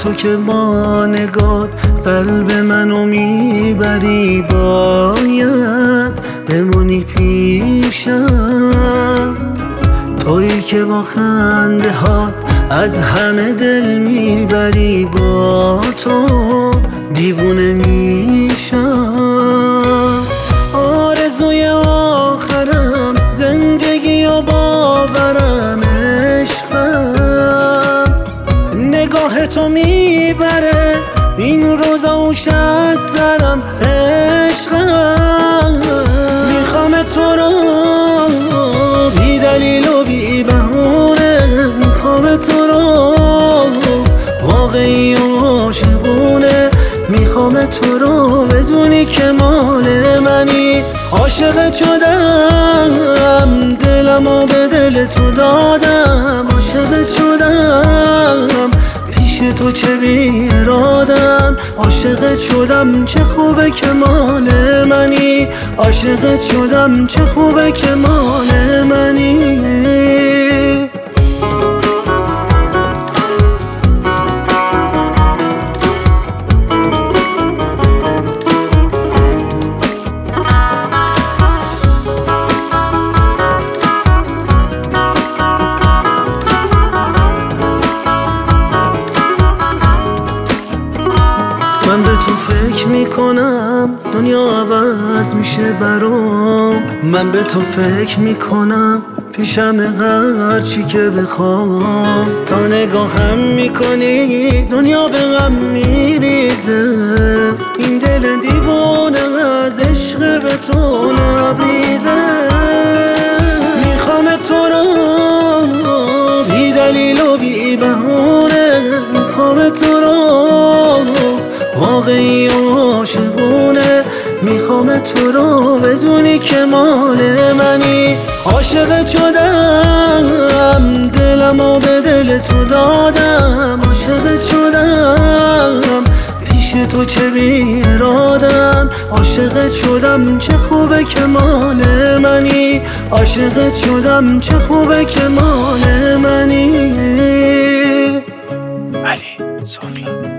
تو که با نگات قلب منو میبری، باید بمونی پیشم. تویی که با خنده هات از همه دل میبری، با تو دیوونه میشم. آرزوی آخرم زندگی و باورم، عشقم نگاه تو میبره این روزا اوش از سرم، عشقم میخوام تو رو بی دلیل و بی بهونه، میخوام تو رو واقعی و عاشقونه، میخوام تو رو بدونی که مال منی. عاشقت شدم دلمو به دل تو دادم، عاشقت شدم پیش تو چه بی ارادم، عاشقت شدم چه خوبه که مال منی، عاشقت شدم چه خوبه که مال منی. من به تو فکر میکنم دنیا عوض میشه برام، من به تو فکر میکنم پیشم هر چی که بخوام. تا نگاهم میکنی دنیا به غم میریزه، این دل دیوانه از عشق به تو لبریزه. میخوام تو رو بی دلیل و بی بهونه، میخوام تو رو واقعی و عاشقونه، میخوام تو رو بدونی که مال منی. عاشقت شدم دلمو به دل تو دادم، عاشقت شدم پیش تو چه بی ارادم، عاشقت شدم چه خوبه که مال منی، عاشقت شدم چه خوبه که مال منی. علی سفلا.